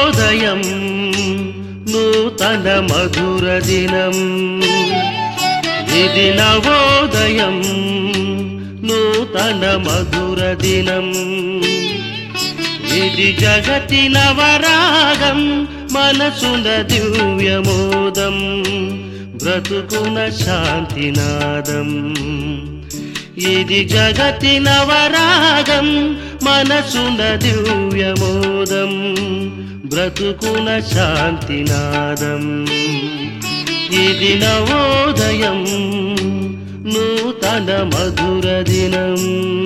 నవోదయం నూతన మధుర దినం ఇది నవోదయం నూతన మధుర దినం ఇది జగతి నవరాగం మనసున దివ్యమోదం బ్రతుకున శాంతినాదం ఇది జగతి నవరాగం మనసున దివ్యమోదం బ్రతుకున శాంతినాదం ఇది నవోదయం నూతన మధుర దినం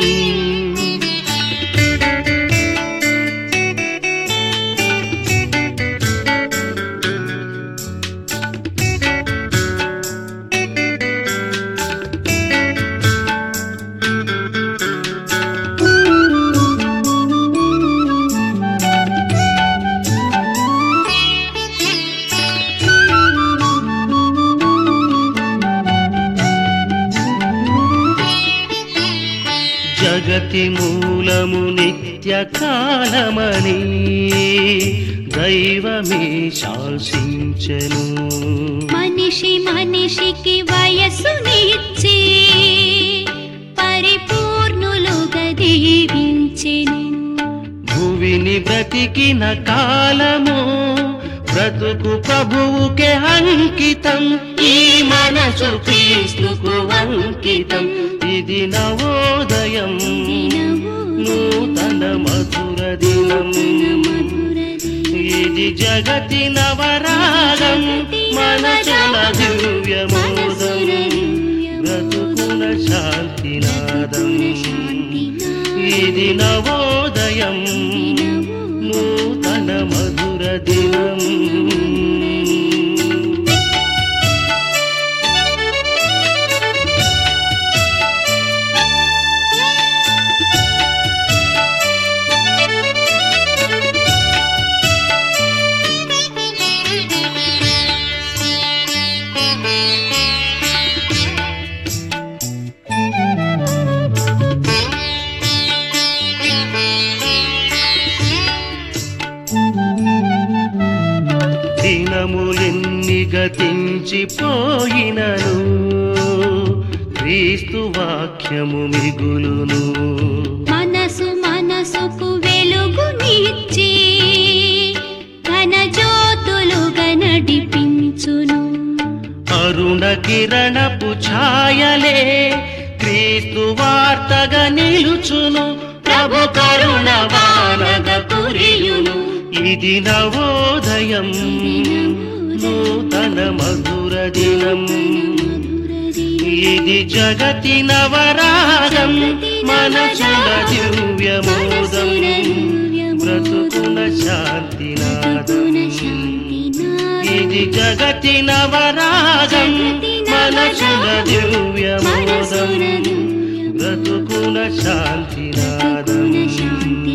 జగతి మూలము నిత్య కాలమని దైవమే శాసించెను మనిషి మనిషికి వయస్సునిచ్చి పరిపూర్ణులుగా దీవించెను భువిని బ్రతికిన కాలము బ్రతుకు ప్రభువుకే అంకితం ఈ మనసు క్రీస్తుకు అంకితం ఇది నవోదయం నూతన మధుర దినం ఇది జగతి నవరాగం మనసున దివ్యమోదం బ్రతుకున శాంతినాదం ఇది నవోదయం నూతన మధుర దినం దినములెన్ని గతించిపోయినను క్రీస్తు వాక్యము మిగులును మనసు మనసుకు వెలుగునిచ్చి ఘన జ్యోతులుగా నడిపించును అరుణ కిరణపు ఛాయలే క్రీస్తు వార్తగా నిలుచును ప్రభు కరుణ వానగా కురియును ఇది నవోదయం నూతన మధుర దినం ఇది జగతి నవరాగం మనసున దివ్యమోదం బ్రతుకున శాంతినాదం ఇది జగతి నవరాగం మనసున దివ్యమోదం బ్రతుకున శాంతినాదం